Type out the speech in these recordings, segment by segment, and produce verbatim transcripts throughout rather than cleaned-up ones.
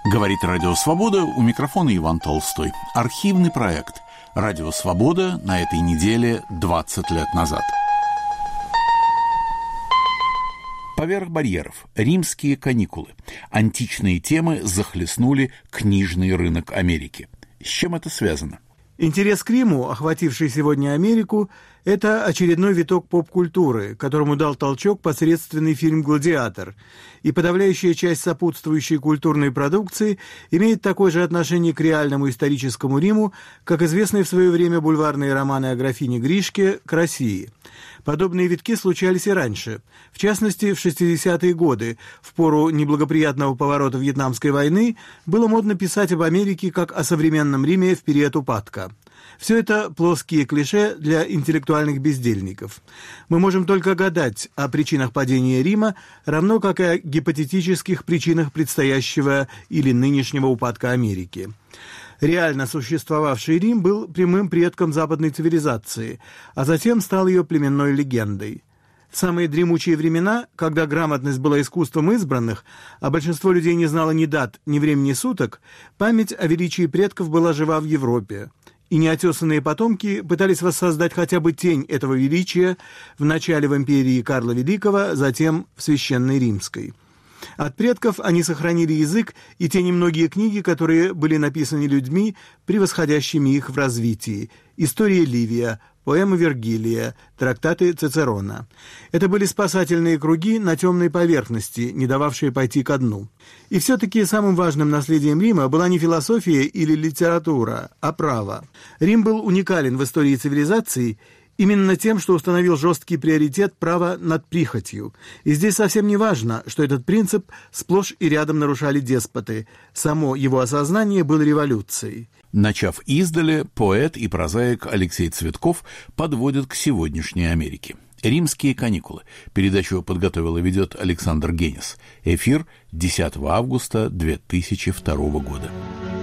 Говорит Радио Свобода, у микрофона Иван Толстой. Архивный проект «Радио Свобода» на этой неделе двадцать лет назад. Поверх барьеров. Римские каникулы. Античные темы захлестнули книжный рынок Америки. С чем это связано? Интерес к Риму, охвативший сегодня Америку, это очередной виток поп-культуры, которому дал толчок посредственный фильм «Гладиатор». И подавляющая часть сопутствующей культурной продукции имеет такое же отношение к реальному историческому Риму, как известные в свое время бульварные романы о графине Гришке к России. Подобные витки случались и раньше. В частности, в шестидесятые годы, в пору неблагоприятного поворота Вьетнамской войны, было модно писать об Америке как о современном Риме в период упадка. Все это плоские клише для интеллектуальных бездельников. Мы можем только гадать о причинах падения Рима, равно как и о гипотетических причинах предстоящего или нынешнего упадка Америки. Реально существовавший Рим был прямым предком западной цивилизации, а затем стал ее племенной легендой. В самые дремучие времена, когда грамотность была искусством избранных, а большинство людей не знало ни дат, ни времени суток, память о величии предков была жива в Европе. И неотесанные потомки пытались воссоздать хотя бы тень этого величия вначале в империи Карла Великого, затем в Священной Римской. От предков они сохранили язык и те немногие книги, которые были написаны людьми, превосходящими их в развитии. История Ливия, поэмы Вергилия, трактаты Цицерона. Это были спасательные круги на темной поверхности, не дававшие пойти ко дну. И все-таки самым важным наследием Рима была не философия или литература, а право. Рим был уникален в истории цивилизации именно тем, что установил жесткий приоритет права над прихотью. И здесь совсем не важно, что этот принцип сплошь и рядом нарушали деспоты. Само его осознание было революцией. Начав издали, поэт и прозаик Алексей Цветков подводит к сегодняшней Америке. «Римские каникулы». Передачу подготовил и ведет Александр Генис. Эфир десятого августа две тысячи второго года.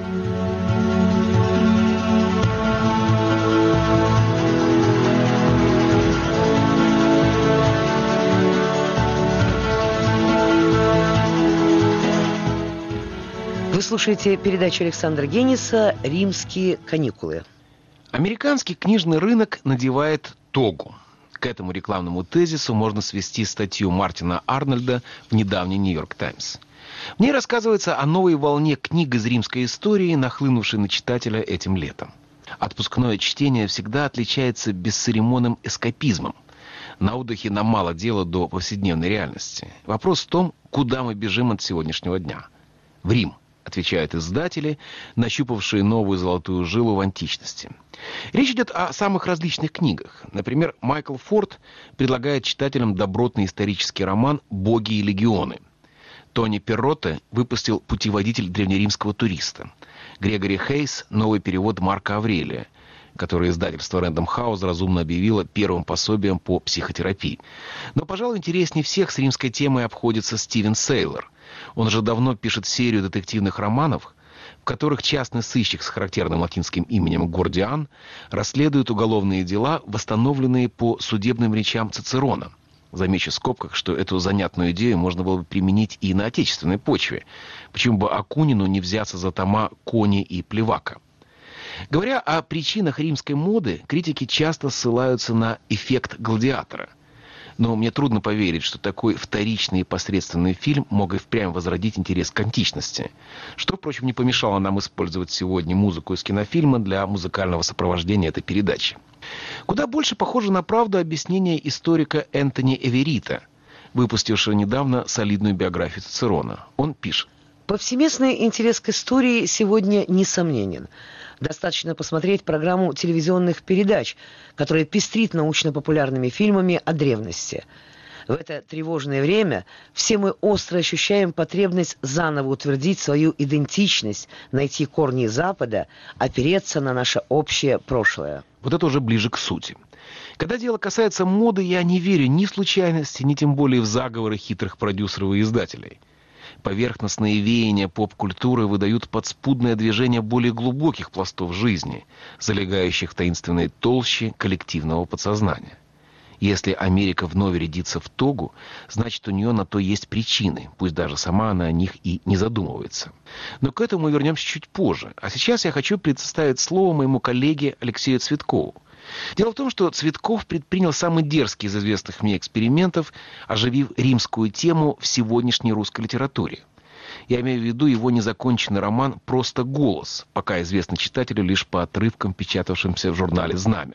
Вы слушаете передачу Александра Гениса «Римские каникулы». Американский книжный рынок надевает тогу. К этому рекламному тезису можно свести статью Мартина Арнольда в недавней «Нью-Йорк Таймс». В ней рассказывается о новой волне книг из римской истории, нахлынувшей на читателя этим летом. Отпускное чтение всегда отличается бесцеремонным эскапизмом. На отдыхе нам мало дела до повседневной реальности. Вопрос в том, куда мы бежим от сегодняшнего дня. В Рим, отвечают издатели, нащупавшие новую золотую жилу в античности. Речь идет о самых различных книгах. Например, Майкл Форд предлагает читателям добротный исторический роман «Боги и легионы». Тони Перротте выпустил «Путеводитель древнеримского туриста». Грегори Хейс – новый перевод Марка Аврелия, который издательство Рэндом Хаус разумно объявило первым пособием по психотерапии. Но, пожалуй, интереснее всех с римской темой обходится Стивен Сейлор. Он же давно пишет серию детективных романов, в которых частный сыщик с характерным латинским именем Гордиан расследует уголовные дела, восстановленные по судебным речам Цицерона. Замечу в скобках, что эту занятную идею можно было бы применить и на отечественной почве. Почему бы Акунину не взяться за тома «Кони и Плевака». Говоря о причинах римской моды, критики часто ссылаются на эффект «Гладиатора». Но мне трудно поверить, что такой вторичный и посредственный фильм мог и впрямь возродить интерес к античности. Что, впрочем, не помешало нам использовать сегодня музыку из кинофильма для музыкального сопровождения этой передачи. Куда больше похоже на правду объяснение историка Энтони Эверита, выпустившего недавно солидную биографию Цицерона. Он пишет. Повсеместный интерес к истории сегодня несомненен. Достаточно посмотреть программу телевизионных передач, которая пестрит научно-популярными фильмами о древности. В это тревожное время все мы остро ощущаем потребность заново утвердить свою идентичность, найти корни Запада, опереться на наше общее прошлое. Вот это уже ближе к сути. Когда дело касается моды, я не верю ни в случайности, ни тем более в заговоры хитрых продюсеров и издателей. Поверхностные веяния поп-культуры выдают подспудное движение более глубоких пластов жизни, залегающих в таинственной толще коллективного подсознания. Если Америка вновь рядится в тогу, значит, у нее на то есть причины, пусть даже сама она о них и не задумывается. Но к этому мы вернемся чуть позже. А сейчас я хочу предоставить слово моему коллеге Алексею Цветкову. Дело в том, что Цветков предпринял самый дерзкий из известных мне экспериментов, оживив римскую тему в сегодняшней русской литературе. Я имею в виду его незаконченный роман «Просто голос», пока известный читателю лишь по отрывкам, печатавшимся в журнале «Знамя».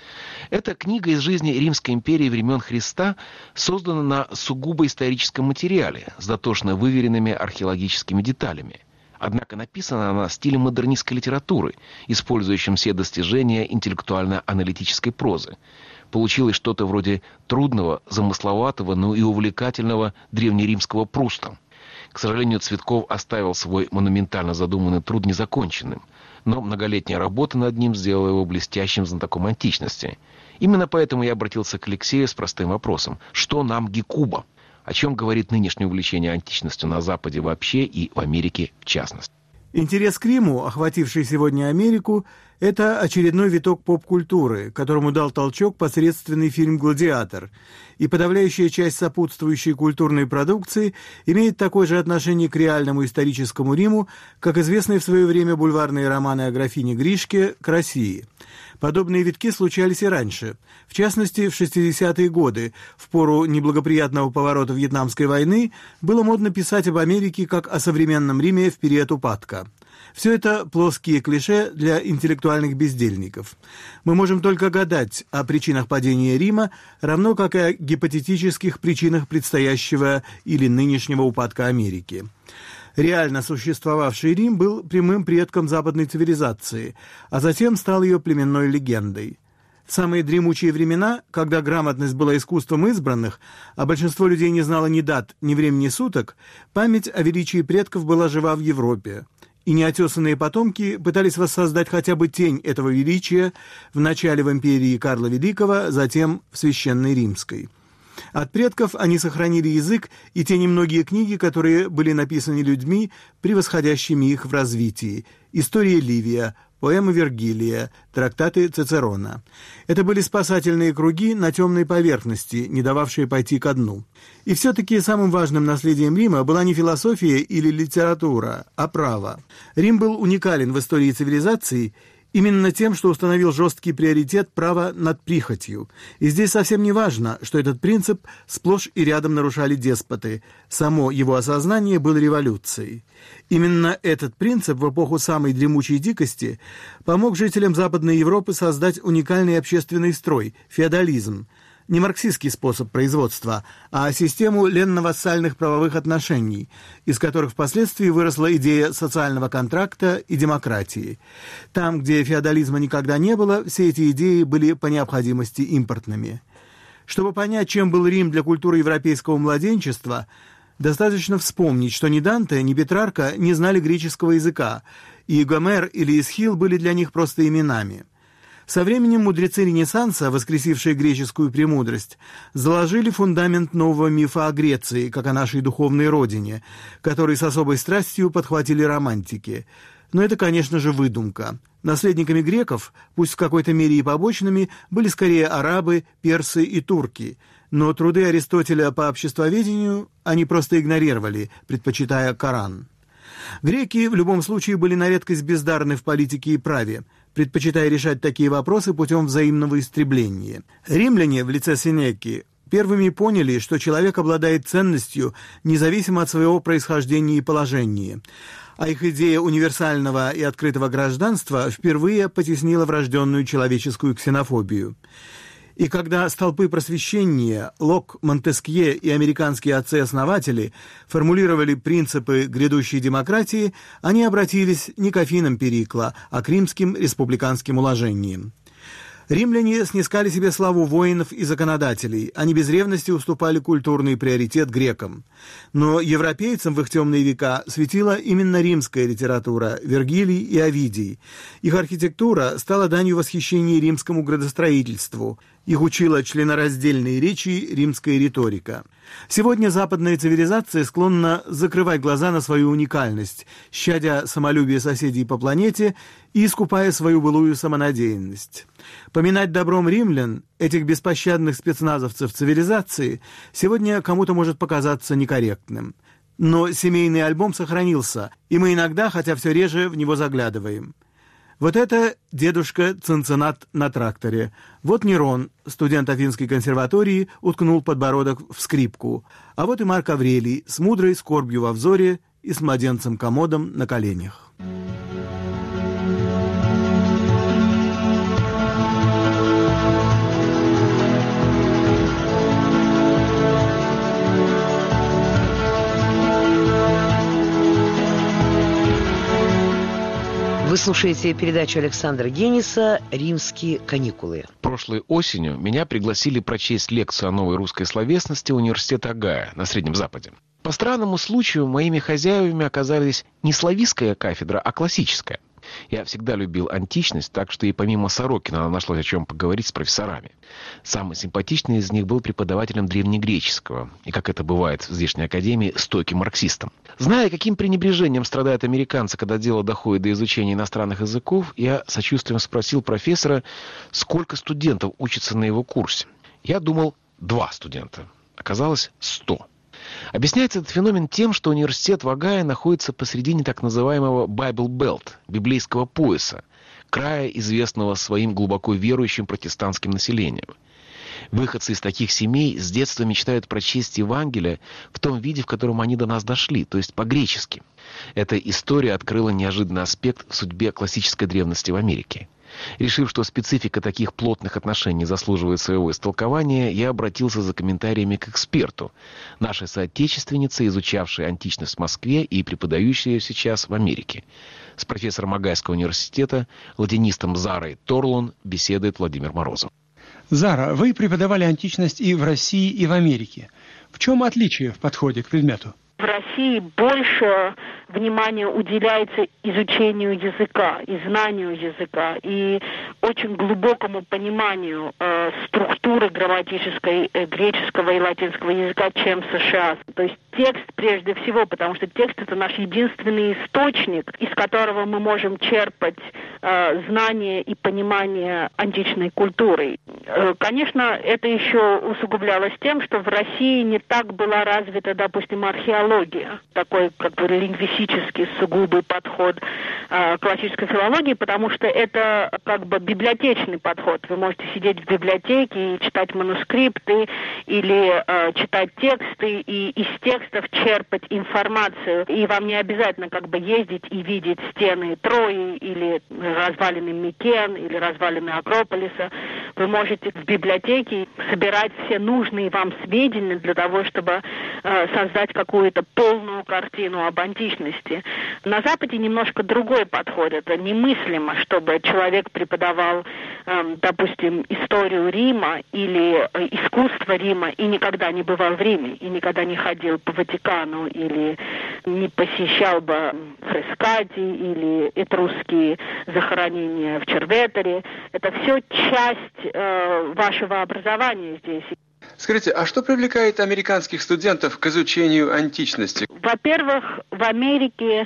Эта книга из жизни Римской империи времен Христа создана на сугубо историческом материале с дотошно выверенными археологическими деталями. Однако написана она в стиле модернистской литературы, использующем все достижения интеллектуально-аналитической прозы. Получилось что-то вроде трудного, замысловатого, но и увлекательного древнеримского Пруста. К сожалению, Цветков оставил свой монументально задуманный труд незаконченным, но многолетняя работа над ним сделала его блестящим знатоком античности. Именно поэтому я обратился к Алексею с простым вопросом: что нам Гекуба? О чем говорит нынешнее увлечение античностью на Западе вообще и в Америке в частности? Интерес к Риму, охвативший сегодня Америку, это очередной виток поп-культуры, которому дал толчок посредственный фильм «Гладиатор», и подавляющая часть сопутствующей культурной продукции имеет такое же отношение к реальному историческому Риму, как известные в свое время бульварные романы о графине Гришке к России. Подобные витки случались и раньше. В частности, в шестидесятые годы, в пору неблагоприятного поворота Вьетнамской войны, было модно писать об Америке как о современном Риме в период упадка. Все это плоские клише для интеллектуальных бездельников. Мы можем только гадать о причинах падения Рима, равно как и о гипотетических причинах предстоящего или нынешнего упадка Америки. Реально существовавший Рим был прямым предком западной цивилизации, а затем стал ее племенной легендой. В самые дремучие времена, когда грамотность была искусством избранных, а большинство людей не знало ни дат, ни времени суток, память о величии предков была жива в Европе. И неотесанные потомки пытались воссоздать хотя бы тень этого величия вначале в империи Карла Великого, затем в Священной Римской. От предков они сохранили язык и те немногие книги, которые были написаны людьми, превосходящими их в развитии. История Ливия, поэмы Вергилия, трактаты Цицерона. Это были спасательные круги на темной поверхности, не дававшие пойти ко дну. И все-таки самым важным наследием Рима была не философия или литература, а право. Рим был уникален в истории цивилизации именно тем, что установил жесткий приоритет права над прихотью. И здесь совсем не важно, что этот принцип сплошь и рядом нарушали деспоты. Само его осознание было революцией. Именно этот принцип в эпоху самой дремучей дикости помог жителям Западной Европы создать уникальный общественный строй – феодализм. Не марксистский способ производства, а систему ленно-вассальных правовых отношений, из которых впоследствии выросла идея социального контракта и демократии. Там, где феодализма никогда не было, все эти идеи были по необходимости импортными. Чтобы понять, чем был Рим для культуры европейского младенчества, достаточно вспомнить, что ни Данте, ни Петрарка не знали греческого языка, и Гомер или Эсхил были для них просто именами. Со временем мудрецы Ренессанса, воскресившие греческую премудрость, заложили фундамент нового мифа о Греции, как о нашей духовной родине, который с особой страстью подхватили романтики. Но это, конечно же, выдумка. Наследниками греков, пусть в какой-то мере и побочными, были скорее арабы, персы и турки. Но труды Аристотеля по обществоведению они просто игнорировали, предпочитая Коран. Греки в любом случае были на редкость бездарны в политике и праве, предпочитая решать такие вопросы путем взаимного истребления. Римляне в лице Сенеки первыми поняли, что человек обладает ценностью независимо от своего происхождения и положения, а их идея универсального и открытого гражданства впервые потеснила врожденную человеческую ксенофобию. И когда столпы просвещения, Лок, Монтескье и американские отцы-основатели формулировали принципы грядущей демократии, они обратились не к Афинам Перикла, а к римским республиканским уложениям. Римляне снискали себе славу воинов и законодателей, они без ревности уступали культурный приоритет грекам. Но европейцам в их темные века светила именно римская литература, Вергилий и Овидий. Их архитектура стала данью восхищения римскому градостроительству. Их учила членораздельные речи римская риторика. Сегодня западная цивилизация склонна закрывать глаза на свою уникальность, щадя самолюбие соседей по планете и искупая свою былую самонадеянность. Поминать добром римлян, этих беспощадных спецназовцев цивилизации, сегодня кому-то может показаться некорректным. Но семейный альбом сохранился, и мы иногда, хотя все реже, в него заглядываем. Вот это дедушка Цинциннат на тракторе. Вот Нерон, студент Афинской консерватории, уткнул подбородок в скрипку. А вот и Марк Аврелий с мудрой скорбью во взоре и с младенцем-комодом на коленях. Вы слушаете передачу Александра Гениса «Римские каникулы». Прошлой осенью меня пригласили прочесть лекцию о новой русской словесности университета Огайо на Среднем Западе. По странному случаю моими хозяевами оказались не славистская кафедра, а классическая. Я всегда любил античность, так что и помимо Сорокина нашлось о чем поговорить с профессорами. Самый симпатичный из них был преподавателем древнегреческого, и, как это бывает в здешней академии, стойким марксистом. Зная, каким пренебрежением страдают американцы, когда дело доходит до изучения иностранных языков, я сочувствием спросил профессора, сколько студентов учатся на его курсе. Я думал, два студента. Оказалось, сто. Объясняется этот феномен тем, что университет в Огайо находится посредине так называемого Bible Belt, библейского пояса, края, известного своим глубоко верующим протестантским населением. Выходцы из таких семей с детства мечтают прочесть Евангелие в том виде, в котором они до нас дошли, то есть по-гречески. Эта история открыла неожиданный аспект в судьбе классической древности в Америке. Решив, что специфика таких плотных отношений заслуживает своего истолкования, я обратился за комментариями к эксперту, нашей соотечественнице, изучавшей античность в Москве и преподающей ее сейчас в Америке. С профессором Огайского университета, латинистом Зарой Торлон, беседует Владимир Морозов. Зара, вы преподавали античность и в России, и в Америке. В чем отличие в подходе к предмету? В России больше внимания уделяется изучению языка и знанию языка и очень глубокому пониманию э, структуры грамматической э, греческого и латинского языка, чем в США. То есть текст прежде всего, потому что текст — это наш единственный источник, из которого мы можем черпать э, знания и понимание античной культуры. Э, конечно, это еще усугублялось тем, что в России не так была развита, допустим, археология, такой как бы лингвистический сугубый подход э, классической филологии, потому что это как бы библиотечный подход. Вы можете сидеть в библиотеке и читать манускрипты или э, читать тексты и из текстов черпать информацию. И вам не обязательно как бы ездить и видеть стены Трои или развалины Микен или развалины Акрополиса. Вы можете в библиотеке собирать все нужные вам сведения для того, чтобы э, создать какую-то полную картину об античности. На Западе немножко другой подход. Это немыслимо, чтобы человек преподавал, э, допустим, историю Рима или э, искусство Рима и никогда не бывал в Риме, и никогда не ходил по Ватикану или не посещал бы фрескати или этрусские захоронения в Черветере. Это все часть э, вашего образования здесь. Скажите, а что привлекает американских студентов к изучению античности? Во-первых, в Америке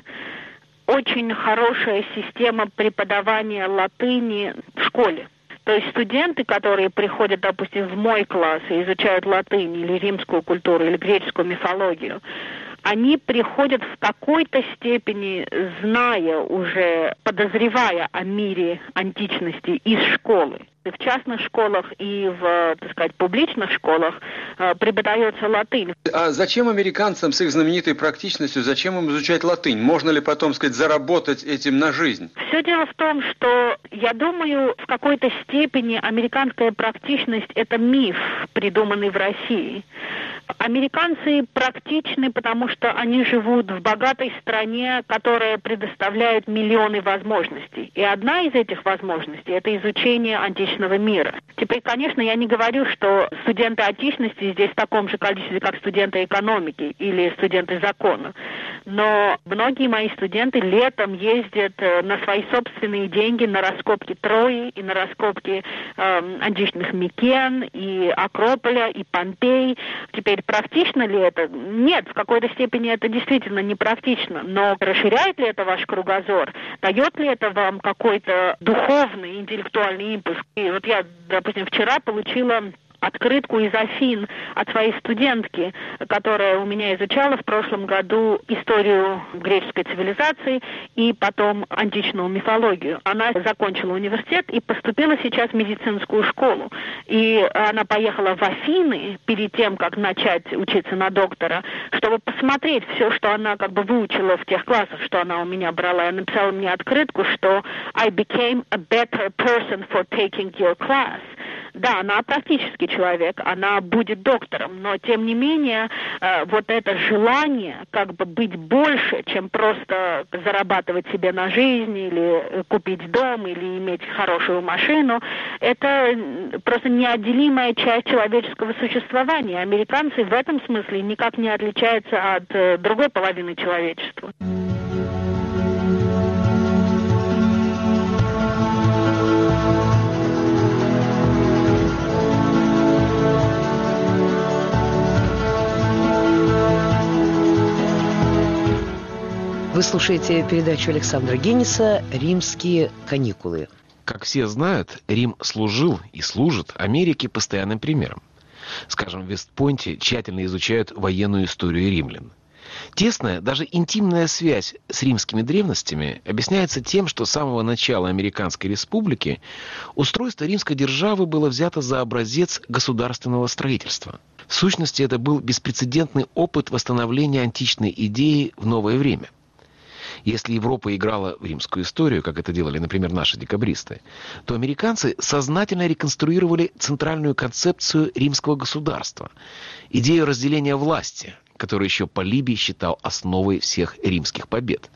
очень хорошая система преподавания латыни в школе. То есть студенты, которые приходят, допустим, в мой класс и изучают латынь или римскую культуру, или греческую мифологию, они приходят в какой-то степени, зная уже, подозревая о мире античности из школы. В частных школах и в, так сказать, публичных школах э, преподается латынь. А зачем американцам с их знаменитой практичностью, зачем им изучать латынь? Можно ли потом, сказать, заработать этим на жизнь? Все дело в том, что, я думаю, в какой-то степени американская практичность – это миф, придуманный в России. Американцы практичны, потому что они живут в богатой стране, которая предоставляет миллионы возможностей. И одна из этих возможностей – это изучение античного мира. Теперь, конечно, я не говорю, что студенты античности здесь в таком же количестве, как студенты экономики или студенты закона. но многие мои студенты летом ездят на свои собственные деньги на раскопки Трои и на раскопки э, античных Микен и Акрополя и Помпей. Теперь практично ли это? Нет, в какой-то степени это действительно непрактично, но расширяет ли это ваш кругозор? Дает ли это вам какой-то духовный, интеллектуальный импульс? И вот я, допустим, вчера получила открытку из Афин от своей студентки, которая у меня изучала в прошлом году историю греческой цивилизации и потом античную мифологию. Она закончила университет и поступила сейчас в медицинскую школу. И она поехала в Афины перед тем, как начать учиться на доктора, чтобы посмотреть все, что она как бы выучила в тех классах, что она у меня брала. Она написала мне открытку, что I became a better person for taking your class. Да, она практический человек, она будет доктором, но тем не менее э, вот это желание как бы быть больше, чем просто зарабатывать себе на жизнь или купить дом или иметь хорошую машину, это просто неотделимая часть человеческого существования. Американцы в этом смысле никак не отличаются от э, другой половины человечества. Вы слушаете передачу Александра Генниса «Римские каникулы». Как все знают, Рим служил и служит Америке постоянным примером. Скажем, в Вест-Пойнте тщательно изучают военную историю римлян. Тесная, даже интимная связь с римскими древностями объясняется тем, что с самого начала Американской республики устройство римской державы было взято за образец государственного строительства. В сущности, это был беспрецедентный опыт восстановления античной идеи в новое время. Если Европа играла в римскую историю, как это делали, например, наши декабристы, то американцы сознательно реконструировали центральную концепцию римского государства, идею разделения власти, которую еще Полибий считал основой всех римских побед.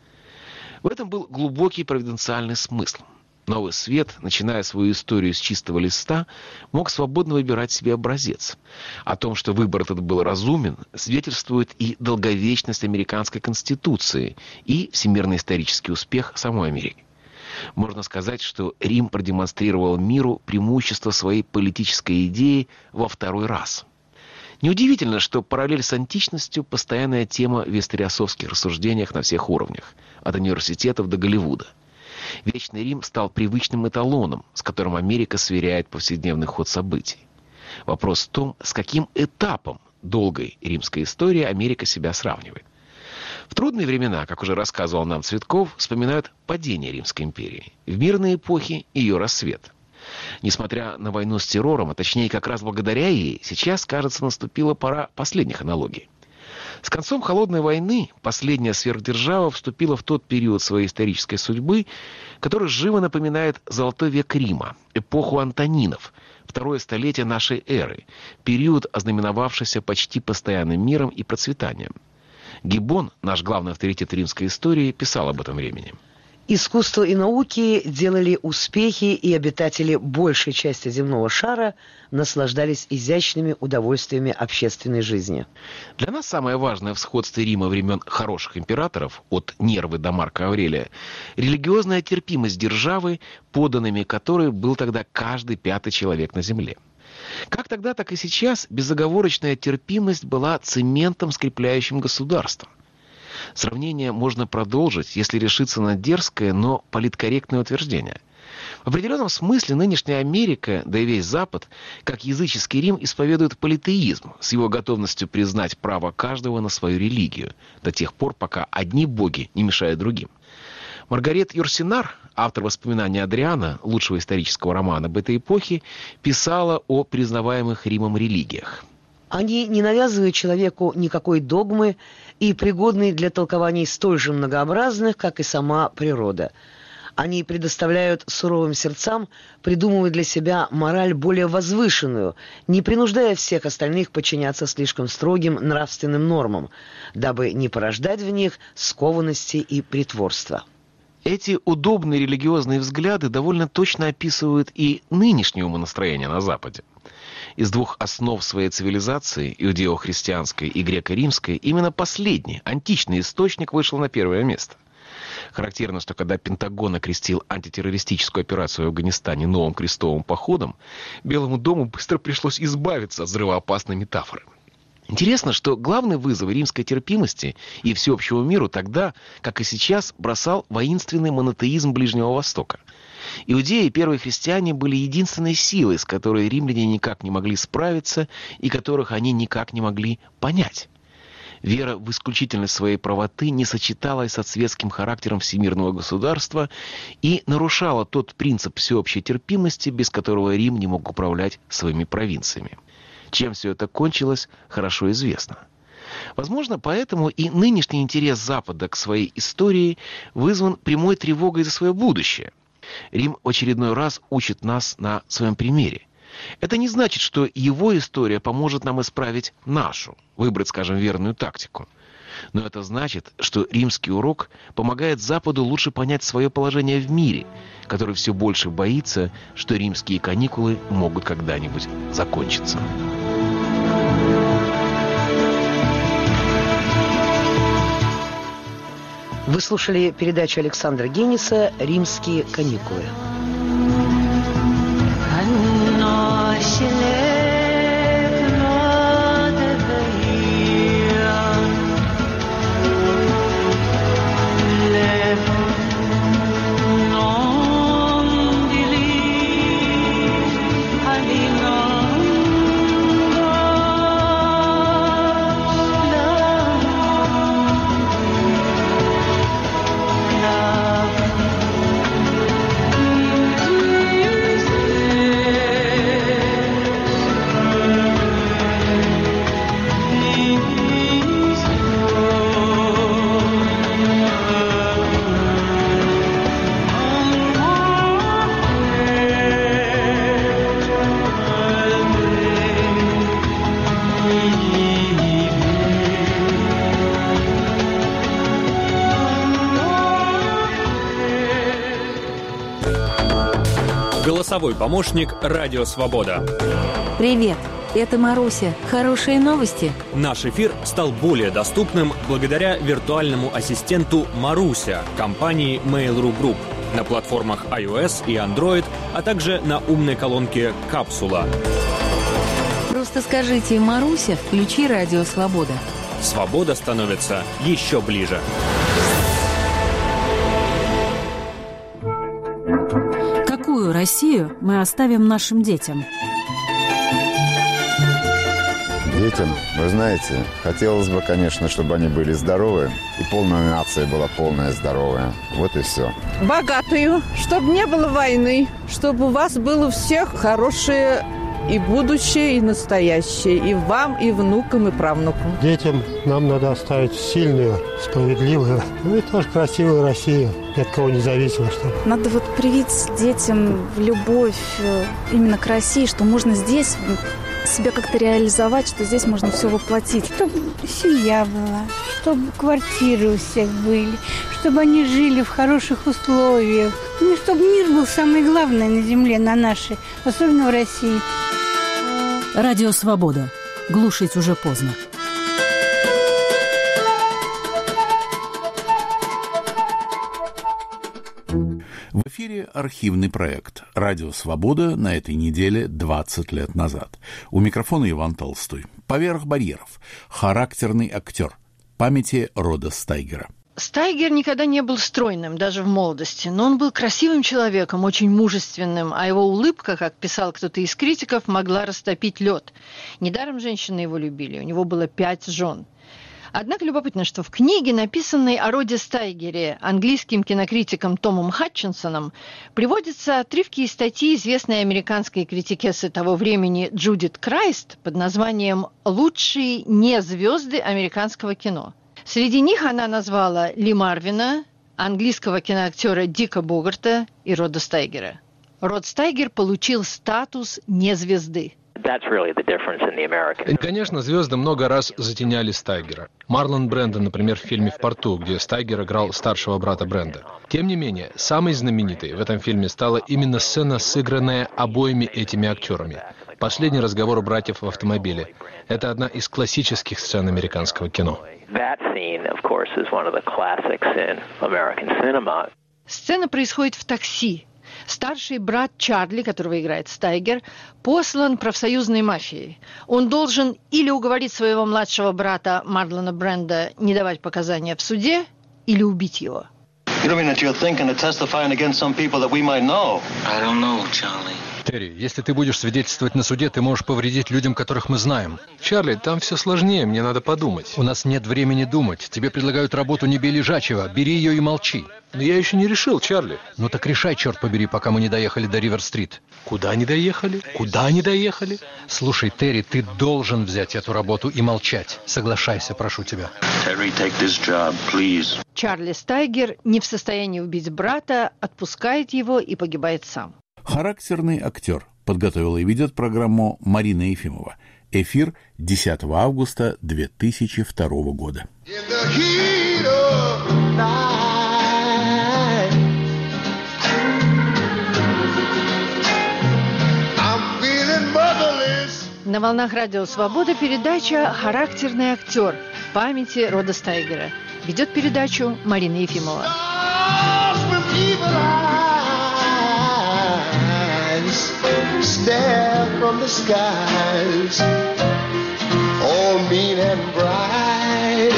В этом был глубокий провиденциальный смысл. Новый свет, начиная свою историю с чистого листа, мог свободно выбирать себе образец. О том, что выбор этот был разумен, свидетельствует и долговечность американской конституции, и всемирный исторический успех самой Америки. Можно сказать, что Рим продемонстрировал миру преимущество своей политической идеи во второй раз. Неудивительно, что параллель с античностью – постоянная тема в историософских рассуждениях на всех уровнях, от университетов до Голливуда. Вечный Рим стал привычным эталоном, с которым Америка сверяет повседневный ход событий. Вопрос в том, с каким этапом долгой римской истории Америка себя сравнивает. В трудные времена, как уже рассказывал нам Цветков, вспоминают падение Римской империи, в мирные эпохи ее рассвет. Несмотря на войну с террором, а точнее как раз благодаря ей, сейчас, кажется, наступила пора последних аналогий. С концом Холодной войны последняя сверхдержава вступила в тот период своей исторической судьбы, который живо напоминает Золотой век Рима, эпоху Антонинов, второе столетие нашей эры, период, ознаменовавшийся почти постоянным миром и процветанием. Гиббон, наш главный авторитет римской истории, писал об этом времени. Искусство и науки делали успехи, и обитатели большей части земного шара наслаждались изящными удовольствиями общественной жизни. Для нас самое важное в сходстве Рима времен хороших императоров, от Нервы до Марка Аврелия, религиозная терпимость державы, подданными которой был тогда каждый пятый человек на земле. Как тогда, так и сейчас безоговорочная терпимость была цементом, скрепляющим государство. Сравнение можно продолжить, если решиться на дерзкое, но политкорректное утверждение. В определенном смысле нынешняя Америка, да и весь Запад, как языческий Рим, исповедует политеизм с его готовностью признать право каждого на свою религию, до тех пор, пока одни боги не мешают другим. Маргарет Юрсинар, автор воспоминаний Адриана, лучшего исторического романа об этой эпохе, писала о признаваемых Римом религиях. Они не навязывают человеку никакой догмы и пригодны для толкований столь же многообразных, как и сама природа. Они предоставляют суровым сердцам придумывать для себя мораль более возвышенную, не принуждая всех остальных подчиняться слишком строгим нравственным нормам, дабы не порождать в них скованности и притворства. Эти удобные религиозные взгляды довольно точно описывают и нынешнее умонастроение на Западе. Из двух основ своей цивилизации, иудео-христианской и греко-римской, именно последний, античный источник, вышел на первое место. Характерно, что когда Пентагон окрестил антитеррористическую операцию в Афганистане новым крестовым походом, Белому дому быстро пришлось избавиться от взрывоопасной метафоры. Интересно, что главный вызов римской терпимости и всеобщему миру тогда, как и сейчас, бросал воинственный монотеизм Ближнего Востока. Иудеи и первые христиане были единственной силой, с которой римляне никак не могли справиться и которых они никак не могли понять. Вера в исключительность своей правоты не сочеталась со светским характером всемирного государства и нарушала тот принцип всеобщей терпимости, без которого Рим не мог управлять своими провинциями. Чем все это кончилось, хорошо известно. Возможно, поэтому и нынешний интерес Запада к своей истории вызван прямой тревогой за свое будущее. Рим в очередной раз учит нас на своем примере. Это не значит, что его история поможет нам исправить нашу, выбрать, скажем, верную тактику. Но это значит, что римский урок помогает Западу лучше понять свое положение в мире, который все больше боится, что римские каникулы могут когда-нибудь закончиться. Вы слушали передачу Александра Гениса «Римские каникулы». Голосовой помощник «Радио Свобода». Привет, это Маруся. Хорошие новости? Наш эфир стал более доступным благодаря виртуальному ассистенту Маруся компании Mail.ru Group на платформах iOS и Android, а также на умной колонке «Капсула». Просто скажите «Маруся, включи «Радио Свобода». Свобода становится еще ближе. Какую Россию мы оставим нашим детям? Детям, вы знаете, хотелось бы, конечно, чтобы они были здоровы, и полная нация была полная здоровая. Вот и все. Богатую, чтобы не было войны, чтобы у вас было у всех хорошее и будущее, и настоящее, и вам, и внукам, и правнукам. Детям нам надо оставить сильную, справедливую, ну и тоже красивую Россию, ни от кого не зависимо. Чтобы... Надо вот привить детям любовь именно к России, что можно здесь себя как-то реализовать, что здесь можно все воплотить. Чтобы семья была, чтобы квартиры у всех были, чтобы они жили в хороших условиях. Ну, чтобы мир был самое главное на земле, на нашей, особенно в России. Радио Свобода. Глушить уже поздно. В эфире архивный проект «Радио Свобода» на этой неделе двадцать лет назад. У микрофона Иван Толстой. «Поверх барьеров». Характерный актер. Памяти рода Стайгера. Стайгер никогда не был стройным, даже в молодости, но он был красивым человеком, очень мужественным, а его улыбка, как писал кто-то из критиков, могла растопить лед. Недаром женщины его любили, у него было пять жен. Однако любопытно, что в книге, написанной о роде Стайгере английским кинокритиком Томом Хатчинсоном, приводятся отрывки из статьи известной американской критикессы того времени Джудит Крайст под названием «Лучшие незвезды американского кино». Среди них она назвала Ли Марвина, английского киноактера Дика Богарта и Рода Стайгера. Род Стайгер получил статус незвезды. Конечно, звезды много раз затеняли Стайгера. Марлон Брэндо, например, в фильме «В порту», где Стайгер играл старшего брата Брэнда. Тем не менее, самой знаменитой в этом фильме стала именно сцена, сыгранная обоими этими актерами. Последний разговор у братьев в автомобиле. Это одна из классических сцен американского кино. Сцена происходит в такси. Старший брат Чарли, которого играет Стайгер, послан профсоюзной мафией. Он должен или уговорить своего младшего брата Марлона Брэнда не давать показания в суде, или убить его. Терри, если ты будешь свидетельствовать на суде, ты можешь повредить людям, которых мы знаем. Чарли, там все сложнее, мне надо подумать. У нас нет времени думать. Тебе предлагают работу не бей лежачего. Бери ее и молчи. Но я еще не решил, Чарли. Ну так решай, черт побери, пока мы не доехали до Ривер-стрит. Куда не доехали? Куда не доехали? Слушай, Терри, ты должен взять эту работу и молчать. Соглашайся, прошу тебя. Terry, take this job, please. Чарли Стайгер, не в состоянии убить брата, отпускает его и погибает сам. Характерный актер. Подготовила и ведет программу Марина Ефимова. Эфир десятого августа две тысячи второго года. На волнах Радио Свобода передача «Характерный актер» в памяти Рода Стайгера. Ведет передачу Марина Ефимова. Stare from the skies, all mean and bright.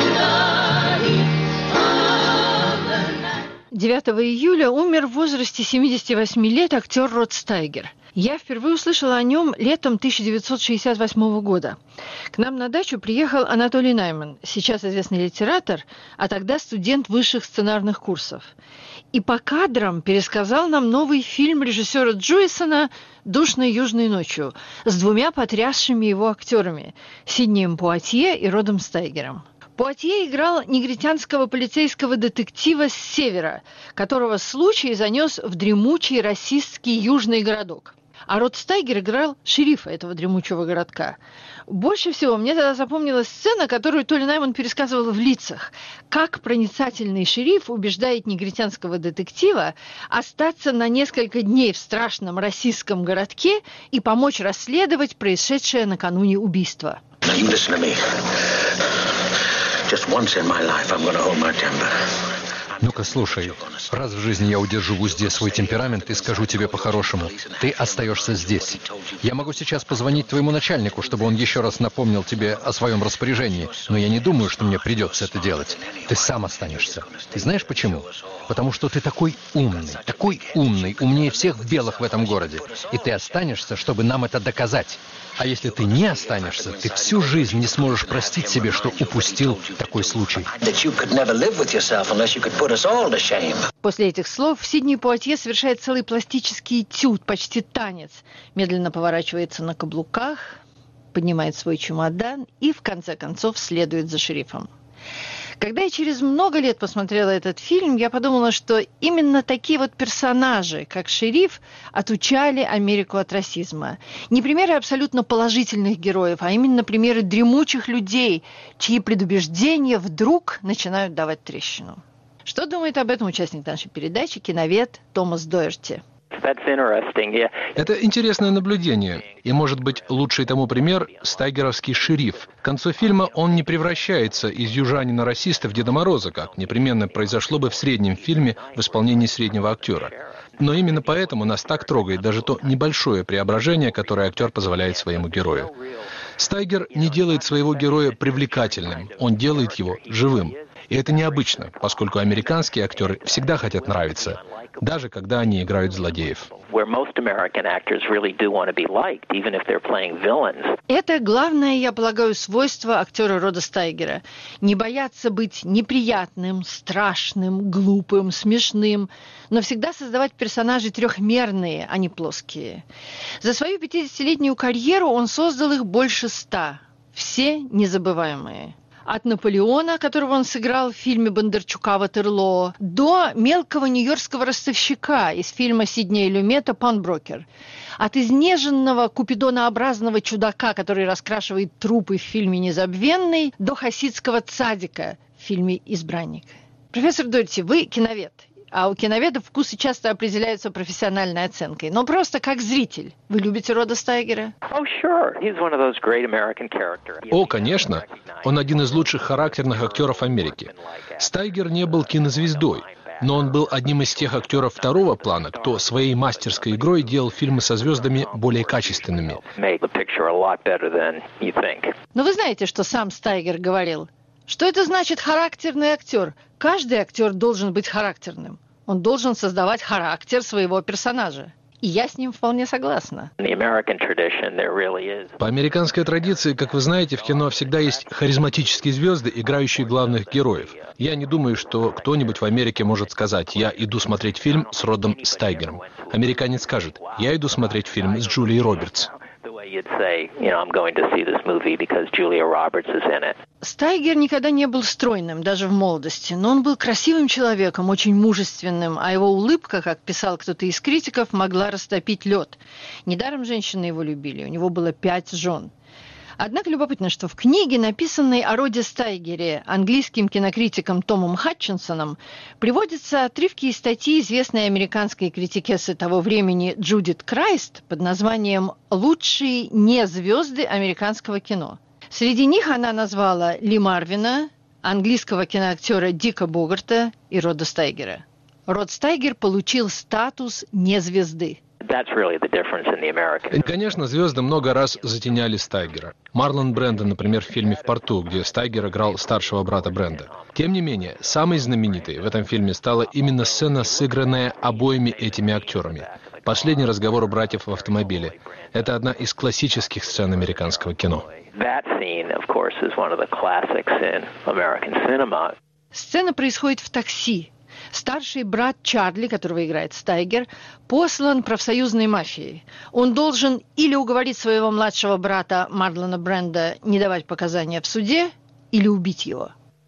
девятого июля умер в возрасте семидесяти восьми лет актер Род Стайгер. Я впервые услышала о нем летом тысяча девятьсот шестьдесят восьмого года. К нам на дачу приехал Анатолий Найман, сейчас известный литератор, а тогда студент высших сценарных курсов. И по кадрам пересказал нам новый фильм режиссера Джуисона «Душной южной ночью» с двумя потрясшими его актерами – Сиднеем Пуатье и Родом Стайгером. Пуатье играл негритянского полицейского детектива с севера, которого случай занес в дремучий расистский южный городок. А Род Стайгер играл шерифа этого дремучего городка. Больше всего мне тогда запомнилась сцена, которую Толи Найман пересказывал в «Лицах». Как проницательный шериф убеждает негритянского детектива остаться на несколько дней в страшном расистском городке и помочь расследовать происшедшее накануне убийство. Ну-ка, слушай, раз в жизни я удержу в узде свой темперамент и скажу тебе по-хорошему, ты остаешься здесь. Я могу сейчас позвонить твоему начальнику, чтобы он еще раз напомнил тебе о своем распоряжении, но я не думаю, что мне придется это делать. Ты сам останешься. Ты знаешь почему? Потому что ты такой умный, такой умный, умнее всех белых в этом городе. И ты останешься, чтобы нам это доказать. А если ты не останешься, ты всю жизнь не сможешь простить себе, что упустил такой случай. После этих слов Сидни Пуатье совершает целый пластический этюд, почти танец. Медленно поворачивается на каблуках, поднимает свой чемодан и, в конце концов, следует за шерифом. Когда я через много лет посмотрела этот фильм, я подумала, что именно такие вот персонажи, как шериф, отучали Америку от расизма. Не примеры абсолютно положительных героев, а именно примеры дремучих людей, чьи предубеждения вдруг начинают давать трещину. Что думает об этом участник нашей передачи, киновед Томас Доерти? Это интересное наблюдение. И, может быть, лучший тому пример – стайгеровский шериф. К концу фильма он не превращается из южанина-расиста в Деда Мороза, как непременно произошло бы в среднем фильме в исполнении среднего актера. Но именно поэтому нас так трогает даже то небольшое преображение, которое актер позволяет своему герою. Стайгер не делает своего героя привлекательным, он делает его живым. И это необычно, поскольку американские актеры всегда хотят нравиться, даже когда они играют злодеев. Это главное, я полагаю, свойство актера Рода Стайгера. Не бояться быть неприятным, страшным, глупым, смешным, но всегда создавать персонажи трехмерные, а не плоские. За свою пятидесятилетнюю карьеру он создал их больше ста. Все незабываемые. От Наполеона, которого он сыграл в фильме Бондарчука «Ватерлоо», до мелкого нью-йоркского ростовщика из фильма Сиднея Люмета «Панброкер». От изнеженного купидонообразного чудака, который раскрашивает трупы в фильме «Незабвенный», до хасидского цадика в фильме «Избранник». Профессор Дорти, вы киновед, а у киноведов вкусы часто определяются профессиональной оценкой. Но просто как зритель, вы любите Рода Стайгера? О, конечно. Он один из лучших характерных актеров Америки. Стайгер не был кинозвездой, но он был одним из тех актеров второго плана, кто своей мастерской игрой делал фильмы со звездами более качественными. Но вы знаете, что сам Стайгер говорил? Что это значит характерный актер? Каждый актер должен быть характерным. Он должен создавать характер своего персонажа. И я с ним вполне согласна. По американской традиции, как вы знаете, в кино всегда есть харизматические звезды, играющие главных героев. Я не думаю, что кто-нибудь в Америке может сказать: «Я иду смотреть фильм с Родом Стайгером». Американец скажет: «Я иду смотреть фильм с Джулией Робертс». Стайгер никогда не был стройным, даже в молодости, но он был красивым человеком, очень мужественным, а его улыбка, как писал кто-то из критиков, могла растопить лед. Недаром женщины его любили, у него было пять жен. Однако любопытно, что в книге, написанной о Роде Стайгере английским кинокритиком Томом Хатчинсоном, приводятся отрывки из статьи известной американской критикессы того времени Джудит Крайст под названием «Лучшие незвезды американского кино». Среди них она назвала Ли Марвина, английского киноактера Дика Богарта и Рода Стайгера. Род Стайгер получил статус незвезды. Конечно, звезды много раз затеняли Стайгера. Марлон Брэндо, например, в фильме «В порту», где Стайгер играл старшего брата Брэнда. Тем не менее, самой знаменитой в этом фильме стала именно сцена, сыгранная обоими этими актерами. Последний разговор у братьев в автомобиле. Это одна из классических сцен американского кино. Сцена происходит в такси. Старший брат Чарли, которого играет Стайгер, послан профсоюзной мафией. Он должен или уговорить своего младшего брата Марлона Брэнда не давать показания в суде, или убить его.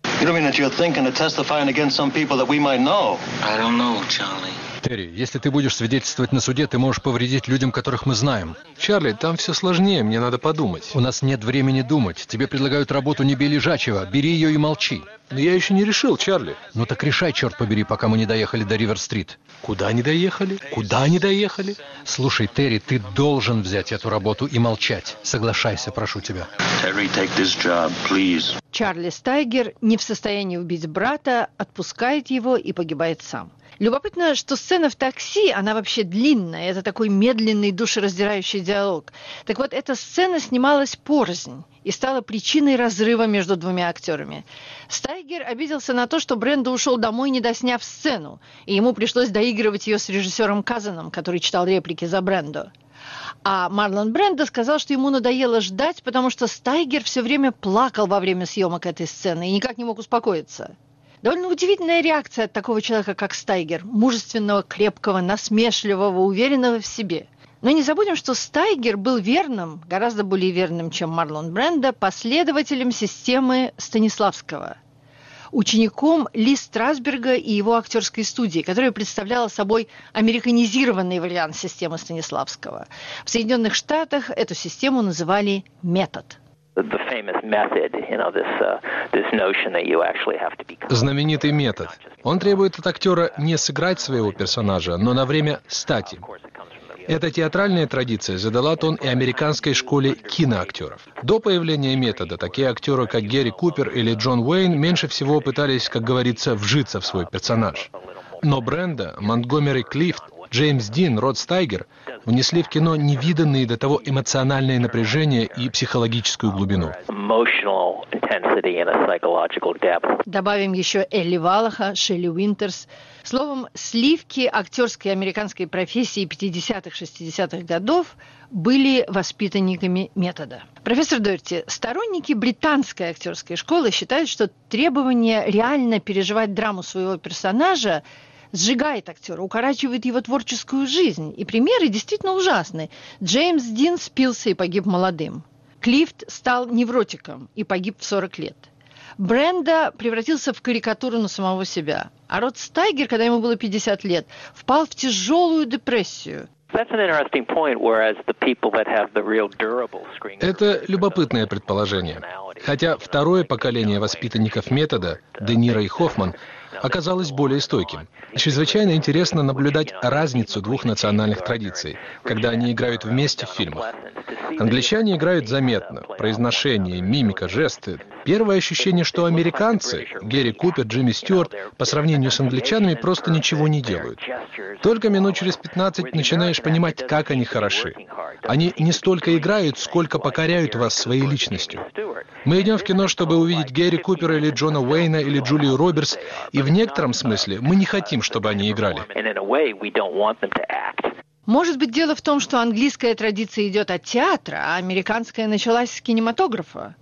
Терри, если ты будешь свидетельствовать на суде, ты можешь повредить людям, которых мы знаем. Чарли, там все сложнее, мне надо подумать. У нас нет времени думать. Тебе предлагают работу не бей лежачего. Бери ее и молчи. Но я еще не решил, Чарли. Ну так решай, черт побери, пока мы не доехали до Ривер-стрит. Куда не доехали? Куда не доехали? Слушай, Терри, ты должен взять эту работу и молчать. Соглашайся, прошу тебя. Terry, take this job, please. Чарли Стайгер не в состоянии убить брата, отпускает его и погибает сам. Любопытно, что сцена в такси, она вообще длинная, это такой медленный, душераздирающий диалог. Так вот, эта сцена снималась порознь и стала причиной разрыва между двумя актерами. Стайгер обиделся на то, что Брэнда ушел домой, не досняв сцену, и ему пришлось доигрывать ее с режиссером Казаном, который читал реплики за Брэнду. А Марлон Брэнда сказал, что ему надоело ждать, потому что Стайгер все время плакал во время съемок этой сцены и никак не мог успокоиться. Довольно удивительная реакция от такого человека, как Стайгер, мужественного, крепкого, насмешливого, уверенного в себе. Но не забудем, что Стайгер был верным, гораздо более верным, чем Марлон Брэнда, последователем системы Станиславского, учеником Ли Страсберга и его актерской студии, которая представляла собой американизированный вариант системы Станиславского. В Соединенных Штатах эту систему называли «метод». Знаменитый метод. Он требует от актера не сыграть своего персонажа, но на время стать им. Эта театральная традиция задала тон и американской школе киноактеров. До появления метода такие актеры, как Гэри Купер или Джон Уэйн, меньше всего пытались, как говорится, вжиться в свой персонаж. Но Брэнда, Монтгомери Клифт, Джеймс Дин, Род Стайгер внесли в кино невиданные до того эмоциональное напряжение и психологическую глубину. Добавим еще Элли Валаха, Шелли Уинтерс. Словом, сливки актерской американской профессии пятидесятых-шестидесятых годов были воспитанниками метода. Профессор Дорти, сторонники британской актерской школы считают, что требование реально переживать драму своего персонажа сжигает актера, укорачивает его творческую жизнь. И примеры действительно ужасны. Джеймс Дин спился и погиб молодым. Клифт стал невротиком и погиб в сорок лет. Брэнда превратился в карикатуру на самого себя. А Род Стайгер, когда ему было пятьдесят лет, впал в тяжелую депрессию. Это любопытное предположение. Хотя второе поколение воспитанников метода, Де Ниро и Хоффман, оказалось более стойким. Чрезвычайно интересно наблюдать разницу двух национальных традиций, когда они играют вместе в фильмах. Англичане играют заметно. Произношение, мимика, жесты. Первое ощущение, что американцы, Гэри Купер, Джимми Стюарт, по сравнению с англичанами просто ничего не делают. Только минут через пятнадцать начинаешь понимать, как они хороши. Они не столько играют, сколько покоряют вас своей личностью. Мы идем в кино, чтобы увидеть Гэри Купера или Джона Уэйна или Джулию Робертс, и в некотором смысле мы не хотим, чтобы они играли. Может быть, дело в том, что английская традиция идет от театра, а американская началась с кинематографа?